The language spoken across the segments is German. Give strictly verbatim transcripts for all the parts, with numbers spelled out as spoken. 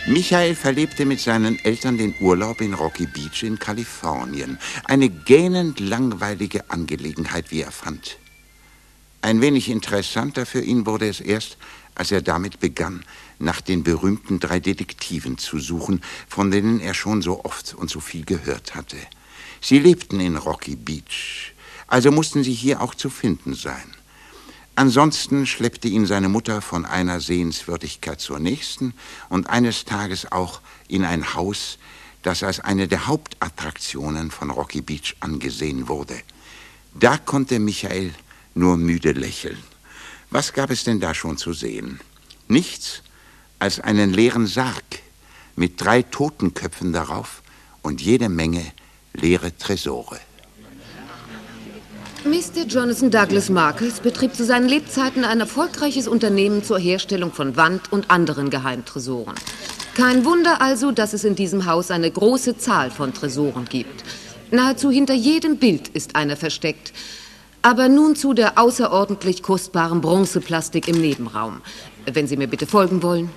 Michael verlebte mit seinen Eltern den Urlaub in Rocky Beach in Kalifornien. Eine gähnend langweilige Angelegenheit, wie er fand. Ein wenig interessanter für ihn wurde es erst, als er damit begann, nach den berühmten drei Detektiven zu suchen, von denen er schon so oft und so viel gehört hatte. Sie lebten in Rocky Beach, also mussten sie hier auch zu finden sein. Ansonsten schleppte ihn seine Mutter von einer Sehenswürdigkeit zur nächsten und eines Tages auch in ein Haus, das als eine der Hauptattraktionen von Rocky Beach angesehen wurde. Da konnte Michael nur müde lächeln. Was gab es denn da schon zu sehen? Nichts als einen leeren Sarg mit drei Totenköpfen darauf und jede Menge leere Tresore. Mister Jonathan Douglas Markles betrieb zu seinen Lebzeiten ein erfolgreiches Unternehmen zur Herstellung von Wand- und anderen Geheimtresoren. Kein Wunder also, dass es in diesem Haus eine große Zahl von Tresoren gibt. Nahezu hinter jedem Bild ist einer versteckt. Aber nun zu der außerordentlich kostbaren Bronzeplastik im Nebenraum. Wenn Sie mir bitte folgen wollen.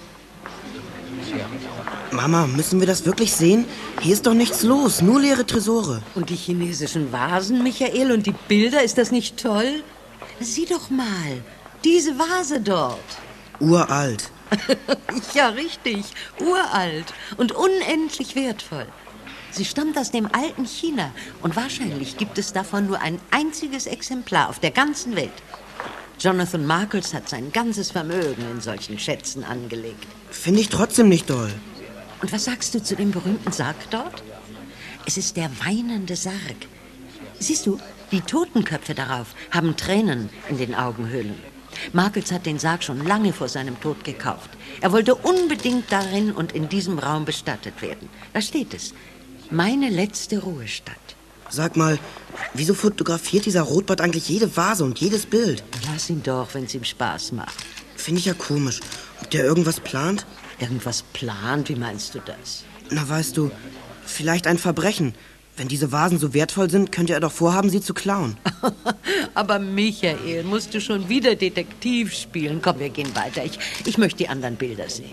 Mama, müssen wir das wirklich sehen? Hier ist doch nichts los, nur leere Tresore. Und die chinesischen Vasen, Michael, und die Bilder, ist das nicht toll? Sieh doch mal, diese Vase dort. Uralt. Ja, richtig, uralt und unendlich wertvoll. Sie stammt aus dem alten China und wahrscheinlich gibt es davon nur ein einziges Exemplar auf der ganzen Welt. Jonathan Markles hat sein ganzes Vermögen in solchen Schätzen angelegt. Finde ich trotzdem nicht doll. Und was sagst du zu dem berühmten Sarg dort? Es ist der weinende Sarg. Siehst du, die Totenköpfe darauf haben Tränen in den Augenhöhlen. Markles hat den Sarg schon lange vor seinem Tod gekauft. Er wollte unbedingt darin und in diesem Raum bestattet werden. Da steht es. Meine letzte Ruhestatt. Sag mal, wieso fotografiert dieser Rotbart eigentlich jede Vase und jedes Bild? Lass ihn doch, wenn es ihm Spaß macht. Finde ich ja komisch. Ob der irgendwas plant? Irgendwas plant? Wie meinst du das? Na, weißt du, vielleicht ein Verbrechen. Wenn diese Vasen so wertvoll sind, könnte er doch vorhaben, sie zu klauen. Aber Michael, musst du schon wieder Detektiv spielen? Komm, wir gehen weiter. Ich, ich möchte die anderen Bilder sehen.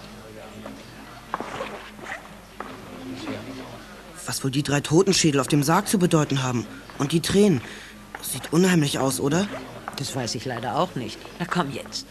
Was wohl die drei Totenschädel auf dem Sarg zu bedeuten haben. Und die Tränen. Sieht unheimlich aus, oder? Das weiß ich leider auch nicht. Na komm jetzt.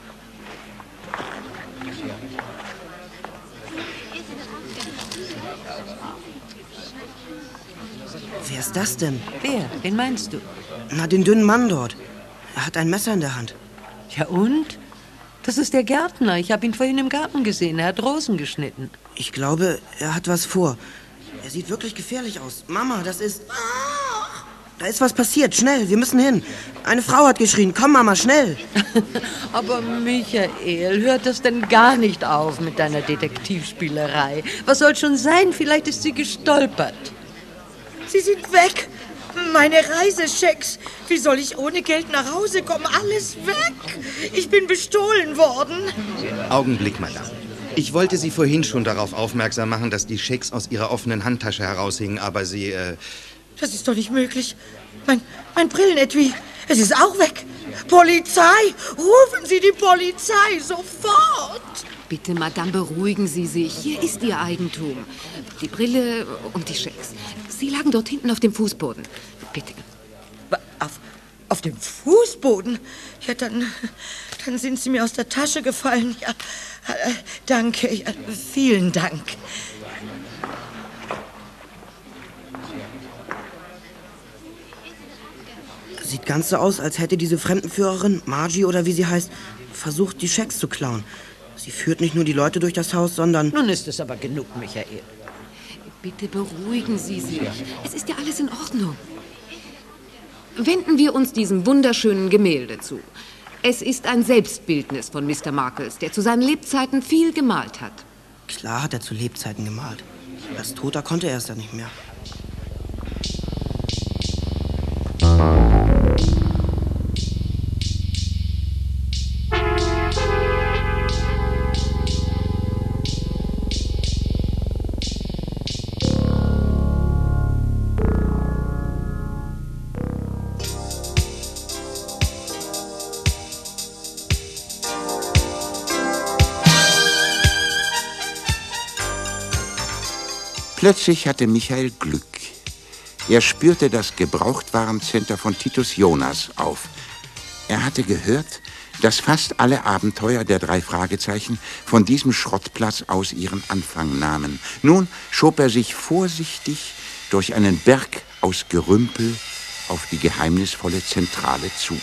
Wer ist das denn? Wer? Wen meinst du? Na, den dünnen Mann dort. Er hat ein Messer in der Hand. Ja und? Das ist der Gärtner. Ich habe ihn vorhin im Garten gesehen. Er hat Rosen geschnitten. Ich glaube, er hat was vor. Er sieht wirklich gefährlich aus. Mama, das ist... Da ist was passiert. Schnell, wir müssen hin. Eine Frau hat geschrien. Komm, Mama, schnell. Aber Michael, hört das denn gar nicht auf mit deiner Detektivspielerei? Was soll schon sein? Vielleicht ist sie gestolpert. Sie sind weg. Meine Reisechecks. Wie soll ich ohne Geld nach Hause kommen? Alles weg. Ich bin bestohlen worden. Augenblick, Madame. Ich wollte Sie vorhin schon darauf aufmerksam machen, dass die Schecks aus Ihrer offenen Handtasche heraushingen, aber Sie, äh... Das ist doch nicht möglich. Mein, mein Brillenetui, es ist auch weg. Polizei! Rufen Sie die Polizei sofort! Bitte, Madame, beruhigen Sie sich. Hier ist Ihr Eigentum. Die Brille und die Schecks. Sie lagen dort hinten auf dem Fußboden. Bitte. Auf, auf dem Fußboden? Ja, dann, dann sind sie mir aus der Tasche gefallen. Ja, äh, danke. Ja, vielen Dank. Sieht ganz so aus, als hätte diese Fremdenführerin, Margie oder wie sie heißt, versucht, die Schecks zu klauen. Sie führt nicht nur die Leute durch das Haus, sondern... Nun ist es aber genug, Michael. Bitte beruhigen Sie sich. Es ist ja alles in Ordnung. Wenden wir uns diesem wunderschönen Gemälde zu. Es ist ein Selbstbildnis von Mister Markles, der zu seinen Lebzeiten viel gemalt hat. Klar hat er zu Lebzeiten gemalt. Als Toter konnte er es dann nicht mehr. Plötzlich hatte Michael Glück. Er spürte das Gebrauchtwarencenter von Titus Jonas auf. Er hatte gehört, dass fast alle Abenteuer der drei Fragezeichen von diesem Schrottplatz aus ihren Anfang nahmen. Nun schob er sich vorsichtig durch einen Berg aus Gerümpel auf die geheimnisvolle Zentrale zu.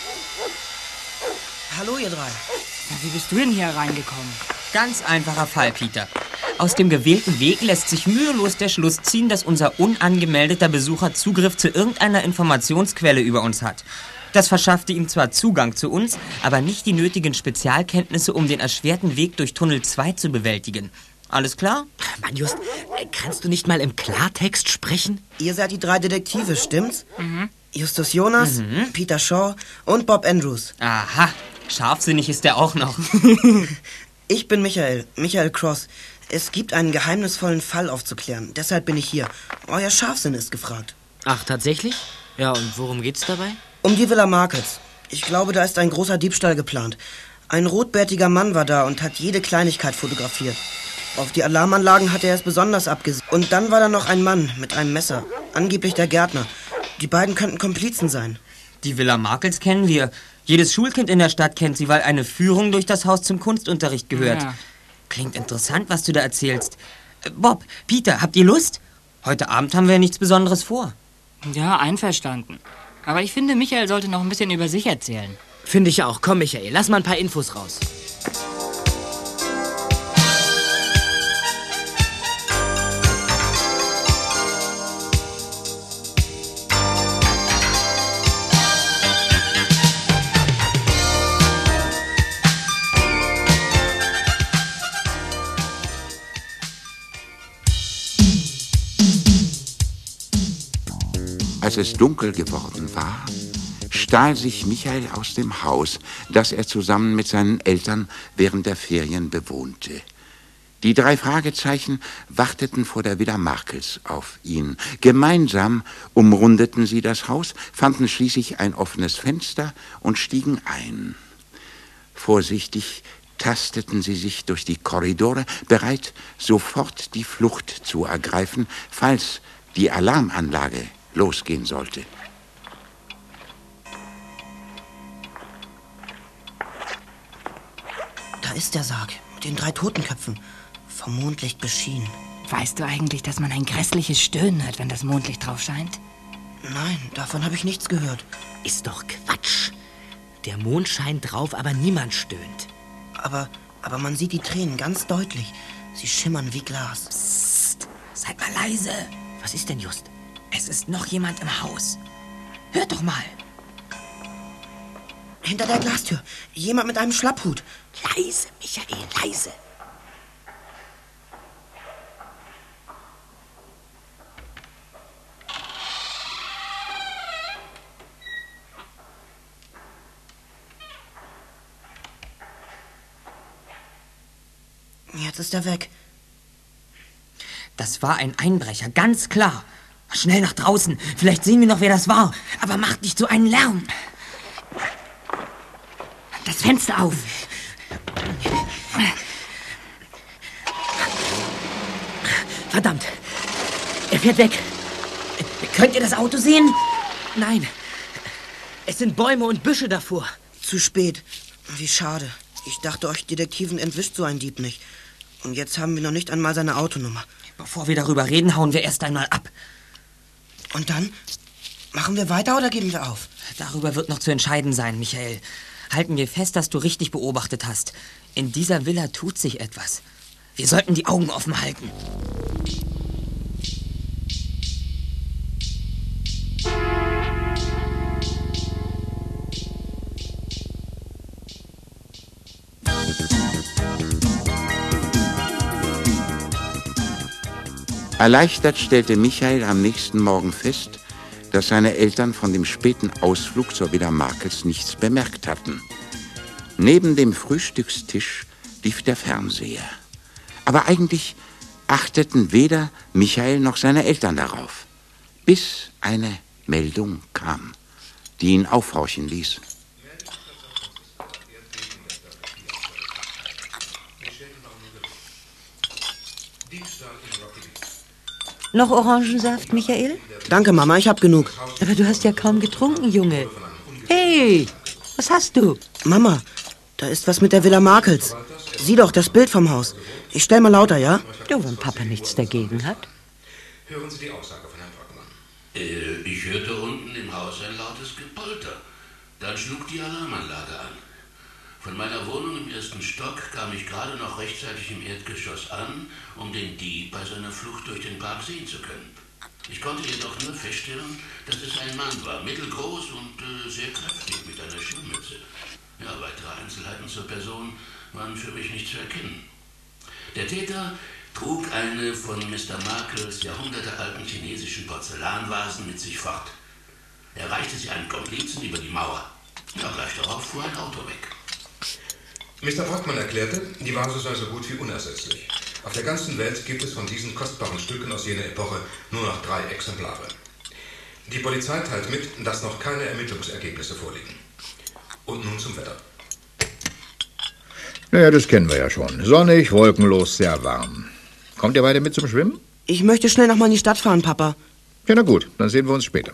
Hallo, ihr drei. Na, wie bist du denn hier reingekommen? Ganz einfacher Fall, Peter. Aus dem gewählten Weg lässt sich mühelos der Schluss ziehen, dass unser unangemeldeter Besucher Zugriff zu irgendeiner Informationsquelle über uns hat. Das verschaffte ihm zwar Zugang zu uns, aber nicht die nötigen Spezialkenntnisse, um den erschwerten Weg durch Tunnel zwei zu bewältigen. Alles klar? Mann, Just, kannst du nicht mal im Klartext sprechen? Ihr seid die drei Detektive, stimmt's? Mhm. Justus Jonas, mhm. Peter Shaw und Bob Andrews. Aha, scharfsinnig ist der auch noch. Ich bin Michael, Michael Cross. Es gibt einen geheimnisvollen Fall aufzuklären. Deshalb bin ich hier. Euer Scharfsinn ist gefragt. Ach, tatsächlich? Ja, und worum geht's dabei? Um die Villa Markels. Ich glaube, da ist ein großer Diebstahl geplant. Ein rotbärtiger Mann war da und hat jede Kleinigkeit fotografiert. Auf die Alarmanlagen hat er es besonders abgesehen. Und dann war da noch ein Mann mit einem Messer. Angeblich der Gärtner. Die beiden könnten Komplizen sein. Die Villa Markels kennen wir. Jedes Schulkind in der Stadt kennt sie, weil eine Führung durch das Haus zum Kunstunterricht gehört. Ja. Klingt interessant, was du da erzählst. Äh, Bob, Peter, habt ihr Lust? Heute Abend haben wir nichts Besonderes vor. Ja, einverstanden. Aber ich finde, Michael sollte noch ein bisschen über sich erzählen. Finde ich auch. Komm, Michael, lass mal ein paar Infos raus. Als es dunkel geworden war, stahl sich Michael aus dem Haus, das er zusammen mit seinen Eltern während der Ferien bewohnte. Die drei Fragezeichen warteten vor der Villa Markels auf ihn. Gemeinsam umrundeten sie das Haus, fanden schließlich ein offenes Fenster und stiegen ein. Vorsichtig tasteten sie sich durch die Korridore, bereit, sofort die Flucht zu ergreifen, falls die Alarmanlage losgehen sollte. Da ist der Sarg mit den drei Totenköpfen, vom Mondlicht beschienen. Weißt du eigentlich, dass man ein grässliches Stöhnen hört, wenn das Mondlicht drauf scheint? Nein, davon habe ich nichts gehört. Ist doch Quatsch. Der Mond scheint drauf, aber niemand stöhnt. Aber, aber man sieht die Tränen ganz deutlich. Sie schimmern wie Glas. Psst, seid mal leise. Was ist denn, Just? Es ist noch jemand im Haus. Hört doch mal. Hinter der Glastür. Jemand mit einem Schlapphut. Leise, Michael, leise. Jetzt ist er weg. Das war ein Einbrecher, ganz klar. Schnell nach draußen. Vielleicht sehen wir noch, wer das war. Aber macht nicht so einen Lärm. Das Fenster auf. Verdammt. Er fährt weg. Könnt ihr das Auto sehen? Nein. Es sind Bäume und Büsche davor. Zu spät. Wie schade. Ich dachte, euch Detektiven entwischt so ein Dieb nicht. Und jetzt haben wir noch nicht einmal seine Autonummer. Bevor wir darüber reden, hauen wir erst einmal ab. Und dann? Machen wir weiter oder geben wir auf? Darüber wird noch zu entscheiden sein, Michael. Halten wir fest, dass du richtig beobachtet hast. In dieser Villa tut sich etwas. Wir sollten die Augen offen halten. Erleichtert stellte Michael am nächsten Morgen fest, dass seine Eltern von dem späten Ausflug zur Villa Markels nichts bemerkt hatten. Neben dem Frühstückstisch lief der Fernseher. Aber eigentlich achteten weder Michael noch seine Eltern darauf, bis eine Meldung kam, die ihn aufhorchen ließ. Noch Orangensaft, Michael? Danke, Mama, ich hab genug. Aber du hast ja kaum getrunken, Junge. Hey, was hast du? Mama, da ist was mit der Villa Markels. Sieh doch, das Bild vom Haus. Ich stell mal lauter, ja? Ja, wenn Papa nichts dagegen hat. Hören Sie die Aussage von Herrn Brockmann. Äh, ich hörte unten im Haus ein lautes Gepolter. Dann schlug die Alarmanlage an. Von meiner Wohnung im ersten Stock kam ich gerade noch rechtzeitig im Erdgeschoss an, um den Dieb bei seiner Flucht durch den Park sehen zu können. Ich konnte jedoch nur feststellen, dass es ein Mann war, mittelgroß und äh, sehr kräftig mit einer Schirmmütze. Ja, weitere Einzelheiten zur Person waren für mich nicht zu erkennen. Der Täter trug eine von Mister Markels jahrhundertealten chinesischen Porzellanvasen mit sich fort. Er reichte sie einem Komplizen über die Mauer. Ja, gleich darauf fuhr ein Auto weg. Mister Brockmann erklärte, die Vase sei so gut wie unersetzlich. Auf der ganzen Welt gibt es von diesen kostbaren Stücken aus jener Epoche nur noch drei Exemplare. Die Polizei teilt mit, dass noch keine Ermittlungsergebnisse vorliegen. Und nun zum Wetter. Naja, das kennen wir ja schon. Sonnig, wolkenlos, sehr warm. Kommt ihr beide mit zum Schwimmen? Ich möchte schnell noch mal in die Stadt fahren, Papa. Ja, na gut, dann sehen wir uns später.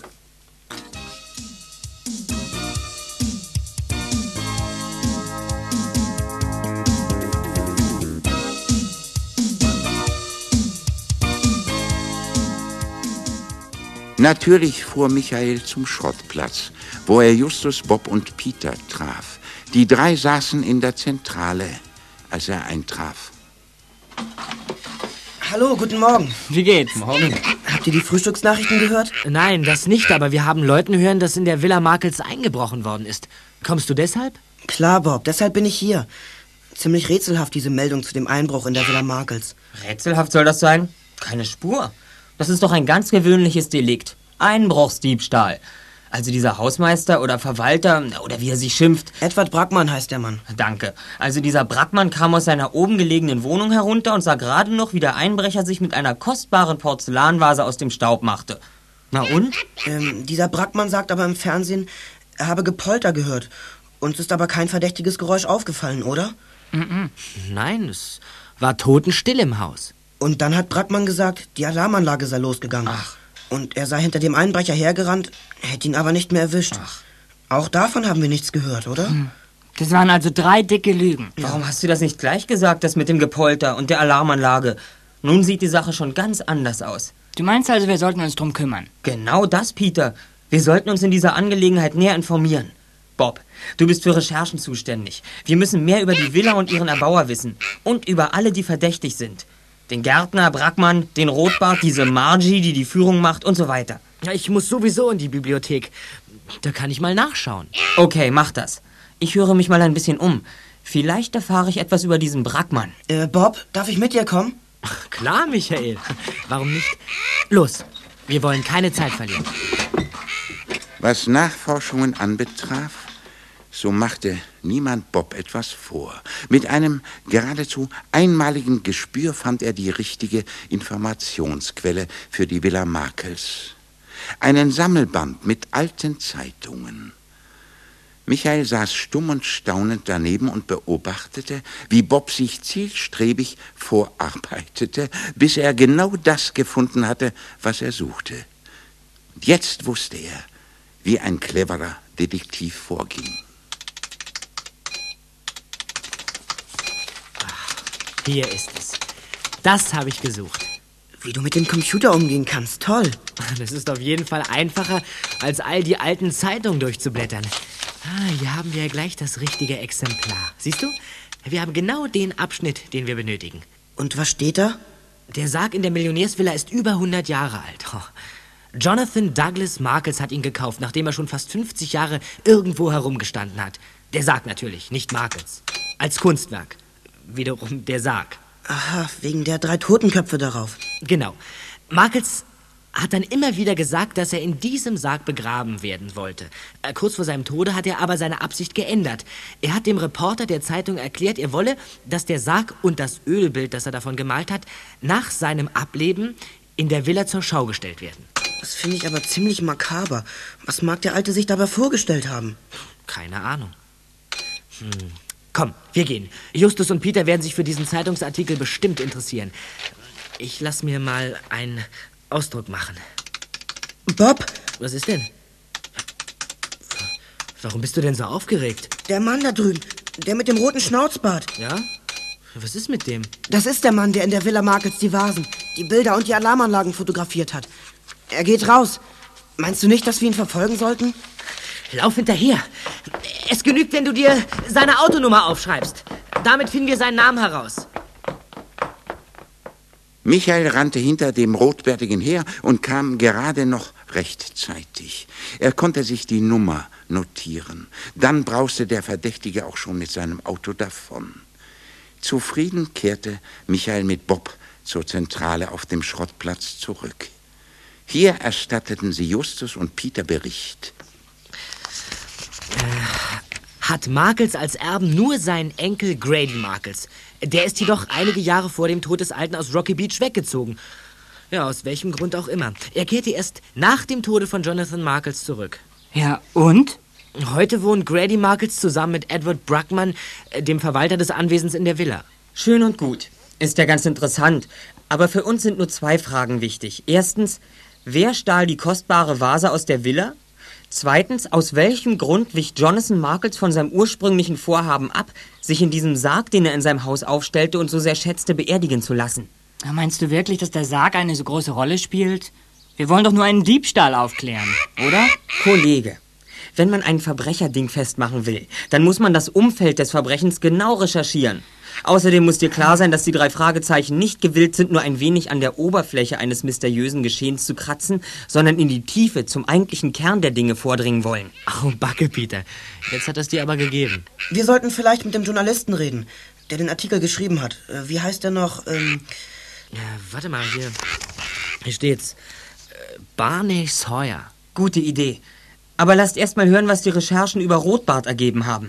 Natürlich fuhr Michael zum Schrottplatz, wo er Justus, Bob und Peter traf. Die drei saßen in der Zentrale, als er eintraf. Hallo, guten Morgen. Wie geht's? Morgen. Habt ihr die Frühstücksnachrichten gehört? Nein, das nicht, aber wir haben Leuten hören, dass in der Villa Markels eingebrochen worden ist. Kommst du deshalb? Klar, Bob, deshalb bin ich hier. Ziemlich rätselhaft, diese Meldung zu dem Einbruch in der Villa Markels. Rätselhaft soll das sein? Keine Spur. Das ist doch ein ganz gewöhnliches Delikt. Einbruchsdiebstahl. Also dieser Hausmeister oder Verwalter, oder wie er sich schimpft. Edward Brackmann heißt der Mann. Danke. Also dieser Brackmann kam aus seiner oben gelegenen Wohnung herunter und sah gerade noch, wie der Einbrecher sich mit einer kostbaren Porzellanvase aus dem Staub machte. Na und? Ähm, dieser Brackmann sagt aber im Fernsehen, er habe Gepolter gehört. Uns ist aber kein verdächtiges Geräusch aufgefallen, oder? Mm-mm. Nein, es war totenstill im Haus. Und dann hat Brackmann gesagt, die Alarmanlage sei losgegangen. Ach. Und er sei hinter dem Einbrecher hergerannt, hätte ihn aber nicht mehr erwischt. Ach. Auch davon haben wir nichts gehört, oder? Hm. Das waren also drei dicke Lügen. Ja. Warum hast du das nicht gleich gesagt, das mit dem Gepolter und der Alarmanlage? Nun sieht die Sache schon ganz anders aus. Du meinst also, wir sollten uns drum kümmern? Genau das, Peter. Wir sollten uns in dieser Angelegenheit näher informieren. Bob, du bist für Recherchen zuständig. Wir müssen mehr über die Villa und ihren Erbauer wissen. Und über alle, die verdächtig sind. Den Gärtner, Brackmann, den Rotbart, diese Margie, die die Führung macht und so weiter. Ja, ich muss sowieso in die Bibliothek. Da kann ich mal nachschauen. Okay, mach das. Ich höre mich mal ein bisschen um. Vielleicht erfahre ich etwas über diesen Brackmann. Äh, Bob, darf ich mit dir kommen? Ach, klar, Michael. Warum nicht? Los, wir wollen keine Zeit verlieren. Was Nachforschungen anbetraf, so machte niemand Bob etwas vor. Mit einem geradezu einmaligen Gespür fand er die richtige Informationsquelle für die Villa Markels. Einen Sammelband mit alten Zeitungen. Michael saß stumm und staunend daneben und beobachtete, wie Bob sich zielstrebig vorarbeitete, bis er genau das gefunden hatte, was er suchte. Und jetzt wusste er, wie ein cleverer Detektiv vorging. Hier ist es. Das habe ich gesucht. Wie du mit dem Computer umgehen kannst, toll. Das ist auf jeden Fall einfacher, als all die alten Zeitungen durchzublättern. Ah, hier haben wir ja gleich das richtige Exemplar. Siehst du? Wir haben genau den Abschnitt, den wir benötigen. Und was steht da? Der Sarg in der Millionärsvilla ist über hundert Jahre alt. Oh. Jonathan Douglas Markels hat ihn gekauft, nachdem er schon fast fünfzig Jahre irgendwo herumgestanden hat. Der Sarg natürlich, nicht Markels. Als Kunstwerk. Wiederum der Sarg. Aha, wegen der drei Totenköpfe darauf. Genau. Markels hat dann immer wieder gesagt, dass er in diesem Sarg begraben werden wollte. Äh, kurz vor seinem Tode hat er aber seine Absicht geändert. Er hat dem Reporter der Zeitung erklärt, er wolle, dass der Sarg und das Ölbild, das er davon gemalt hat, nach seinem Ableben in der Villa zur Schau gestellt werden. Das finde ich aber ziemlich makaber. Was mag der Alte sich dabei vorgestellt haben? Keine Ahnung. Hm. Komm, wir gehen. Justus und Peter werden sich für diesen Zeitungsartikel bestimmt interessieren. Ich lass mir mal ein Ausdruck machen. Bob? Was ist denn? Warum bist du denn so aufgeregt? Der Mann da drüben, der mit dem roten Schnauzbart. Ja? Was ist mit dem? Das ist der Mann, der in der Villa Markels die Vasen, die Bilder und die Alarmanlagen fotografiert hat. Er geht raus. Meinst du nicht, dass wir ihn verfolgen sollten? Lauf hinterher. Es genügt, wenn du dir seine Autonummer aufschreibst. Damit finden wir seinen Namen heraus. Michael rannte hinter dem Rotbärtigen her und kam gerade noch rechtzeitig. Er konnte sich die Nummer notieren. Dann brauste der Verdächtige auch schon mit seinem Auto davon. Zufrieden kehrte Michael mit Bob zur Zentrale auf dem Schrottplatz zurück. Hier erstatteten sie Justus und Peter Bericht. Äh, hat Markels als Erben nur seinen Enkel Grady Markels. Der ist jedoch einige Jahre vor dem Tod des Alten aus Rocky Beach weggezogen. Ja, aus welchem Grund auch immer. Er kehrte erst nach dem Tode von Jonathan Markels zurück. Ja, und? Heute wohnt Grady Markels zusammen mit Edward Bruckman, dem Verwalter des Anwesens in der Villa. Schön und gut. Ist ja ganz interessant. Aber für uns sind nur zwei Fragen wichtig. Erstens, wer stahl die kostbare Vase aus der Villa? Zweitens, aus welchem Grund wich Jonathan Markels von seinem ursprünglichen Vorhaben ab, sich in diesem Sarg, den er in seinem Haus aufstellte und so sehr schätzte, beerdigen zu lassen? Meinst du wirklich, dass der Sarg eine so große Rolle spielt? Wir wollen doch nur einen Diebstahl aufklären, oder? Kollege, wenn man ein Verbrecherding festmachen will, dann muss man das Umfeld des Verbrechens genau recherchieren. Außerdem muss dir klar sein, dass die drei Fragezeichen nicht gewillt sind, nur ein wenig an der Oberfläche eines mysteriösen Geschehens zu kratzen, sondern in die Tiefe zum eigentlichen Kern der Dinge vordringen wollen. Oh, Backe, Peter. Jetzt hat es dir aber gegeben. Wir sollten vielleicht mit dem Journalisten reden, der den Artikel geschrieben hat. Wie heißt der noch? Ähm ja, warte mal, hier. Hier steht's. Barney Sawyer. Gute Idee. Aber lasst erst mal hören, was die Recherchen über Rotbart ergeben haben.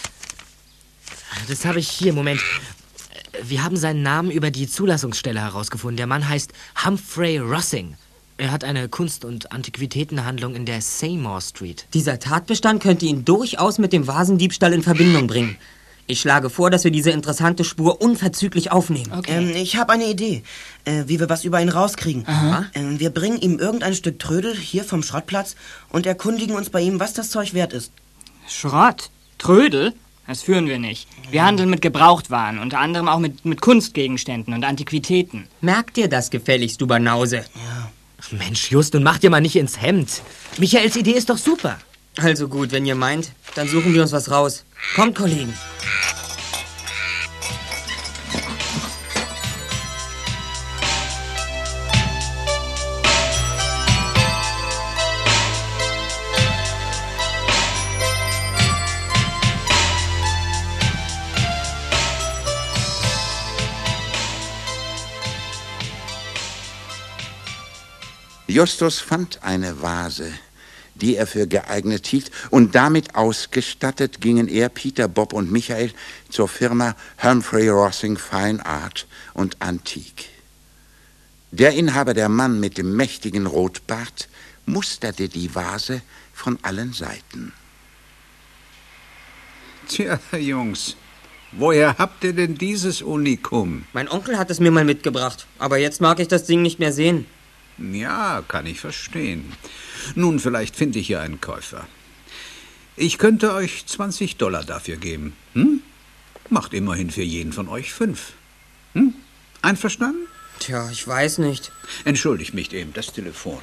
Das habe ich hier, Moment. Wir haben seinen Namen über die Zulassungsstelle herausgefunden. Der Mann heißt Humphrey Rossing. Er hat eine Kunst- und Antiquitätenhandlung in der Seymour Street. Dieser Tatbestand könnte ihn durchaus mit dem Vasendiebstahl in Verbindung bringen. Ich schlage vor, dass wir diese interessante Spur unverzüglich aufnehmen. Okay. Ähm, ich habe eine Idee, äh, wie wir was über ihn rauskriegen. Ähm, wir bringen ihm irgendein Stück Trödel hier vom Schrottplatz und erkundigen uns bei ihm, was das Zeug wert ist. Schrott? Trödel? Das führen wir nicht. Wir handeln mit Gebrauchtwaren, unter anderem auch mit, mit Kunstgegenständen und Antiquitäten. Merk dir das gefälligst, du Banause. Ja. Mensch, Just, und mach dir mal nicht ins Hemd. Michaels Idee ist doch super. Also gut, wenn ihr meint, dann suchen wir uns was raus. Kommt, Kollegen. Justus fand eine Vase, die er für geeignet hielt, und damit ausgestattet gingen er, Peter, Bob und Michael zur Firma Humphrey Rossing Fine Art und Antik. Der Inhaber, der Mann mit dem mächtigen Rotbart, musterte die Vase von allen Seiten. Tja, Jungs, woher habt ihr denn dieses Unikum? Mein Onkel hat es mir mal mitgebracht, aber jetzt mag ich das Ding nicht mehr sehen. Ja, kann ich verstehen. Nun, vielleicht finde ich hier einen Käufer. Ich könnte euch zwanzig Dollar dafür geben. Hm? Macht immerhin für jeden von euch fünf. Hm? Einverstanden? Tja, ich weiß nicht. Entschuldigt mich eben, das Telefon.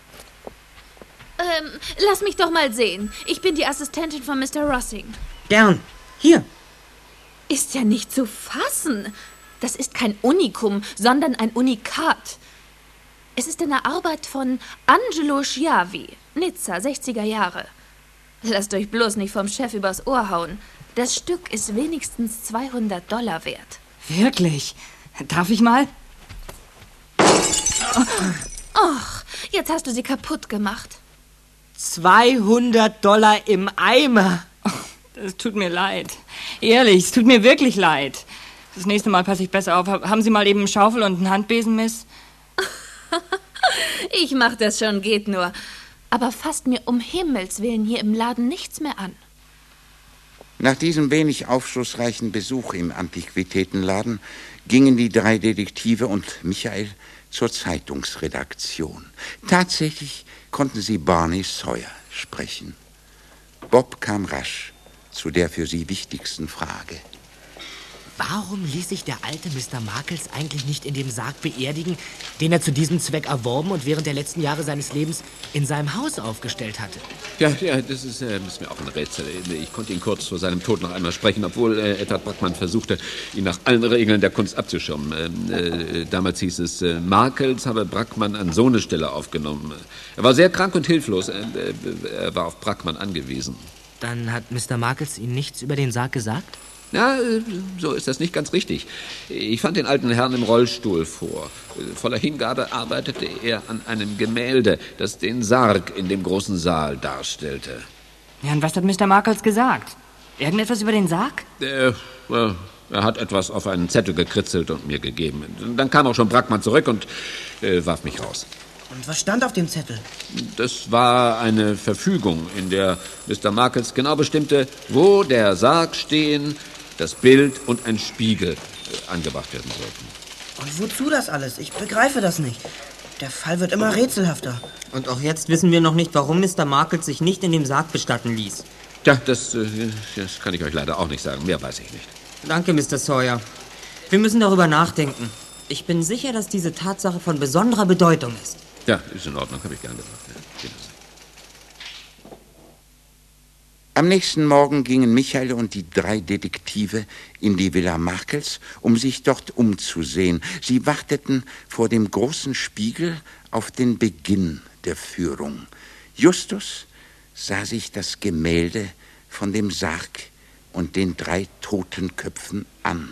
Ähm, lass mich doch mal sehen. Ich bin die Assistentin von Mister Rossing. Gern. Hier. Ist ja nicht zu fassen. Das ist kein Unikum, sondern ein Unikat. Es ist eine Arbeit von Angelo Schiavi, Nizza, sechziger Jahre. Lasst euch bloß nicht vom Chef übers Ohr hauen. Das Stück ist wenigstens zweihundert Dollar wert. Wirklich? Darf ich mal? Och, jetzt hast du sie kaputt gemacht. zweihundert Dollar im Eimer. Es tut mir leid. Ehrlich, es tut mir wirklich leid. Das nächste Mal passe ich besser auf. Haben Sie mal eben eine Schaufel und einen Handbesen, Miss? Ich mach das schon, geht nur. Aber fasst mir um Himmels Willen hier im Laden nichts mehr an. Nach diesem wenig aufschlussreichen Besuch im Antiquitätenladen gingen die drei Detektive und Michael zur Zeitungsredaktion. Tatsächlich konnten sie Barney Sawyer sprechen. Bob kam rasch zu der für sie wichtigsten Frage. Warum ließ sich der alte Mister Markles eigentlich nicht in dem Sarg beerdigen, den er zu diesem Zweck erworben und während der letzten Jahre seines Lebens in seinem Haus aufgestellt hatte? Ja, ja das ist, äh, ist mir auch ein Rätsel. Ich konnte ihn kurz vor seinem Tod noch einmal sprechen, obwohl äh, Edward Brackmann versuchte, ihn nach allen Regeln der Kunst abzuschirmen. Äh, äh, damals hieß es, äh, Markles habe Brackmann an so eine Stelle aufgenommen. Er war sehr krank und hilflos. Äh, äh, er war auf Brackmann angewiesen. Dann hat Mister Markles Ihnen nichts über den Sarg gesagt? Ja, so ist das nicht ganz richtig. Ich fand den alten Herrn im Rollstuhl vor. Voller Hingabe arbeitete er an einem Gemälde, das den Sarg in dem großen Saal darstellte. Ja, und was hat Mister Markles gesagt? Irgendetwas über den Sarg? Äh, äh, er hat etwas auf einen Zettel gekritzelt und mir gegeben. Dann kam auch schon Brackmann zurück und äh, warf mich raus. Und was stand auf dem Zettel? Das war eine Verfügung, in der Mister Markles genau bestimmte, wo der Sarg stehen, das Bild und ein Spiegel äh, angebracht werden sollten. Und wozu das alles? Ich begreife das nicht. Der Fall wird immer rätselhafter. Und auch jetzt wissen wir noch nicht, warum Mister Markles sich nicht in dem Sarg bestatten ließ. Ja, das, äh, das kann ich euch leider auch nicht sagen. Mehr weiß ich nicht. Danke, Mister Sawyer. Wir müssen darüber nachdenken. Ich bin sicher, dass diese Tatsache von besonderer Bedeutung ist. Ja, ist in Ordnung, habe ich gern gesagt. Ja, Am nächsten Morgen gingen Michael und die drei Detektive in die Villa Markles, um sich dort umzusehen. Sie warteten vor dem großen Spiegel auf den Beginn der Führung. Justus sah sich das Gemälde von dem Sarg und den drei Totenköpfen an.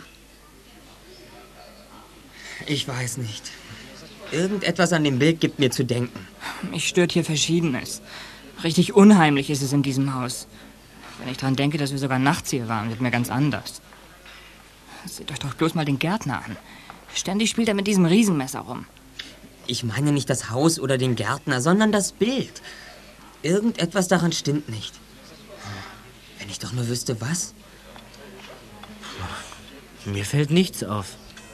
Ich weiß nicht. Irgendetwas an dem Bild gibt mir zu denken. Mich stört hier Verschiedenes. Richtig unheimlich ist es in diesem Haus. Wenn ich dran denke, dass wir sogar nachts hier waren, wird mir ganz anders. Seht euch doch bloß mal den Gärtner an. Ständig spielt er mit diesem Riesenmesser rum. Ich meine nicht das Haus oder den Gärtner, sondern das Bild. Irgendetwas daran stimmt nicht. Wenn ich doch nur wüsste, was. Mir fällt nichts auf.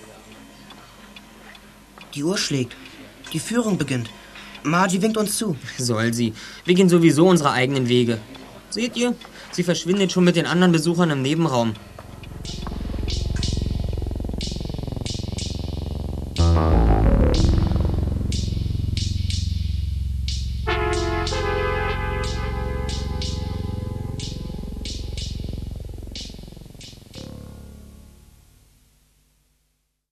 Die Uhr schlägt. Die Führung beginnt. Margie winkt uns zu. Soll sie. Wir gehen sowieso unsere eigenen Wege. Seht ihr? Sie verschwindet schon mit den anderen Besuchern im Nebenraum.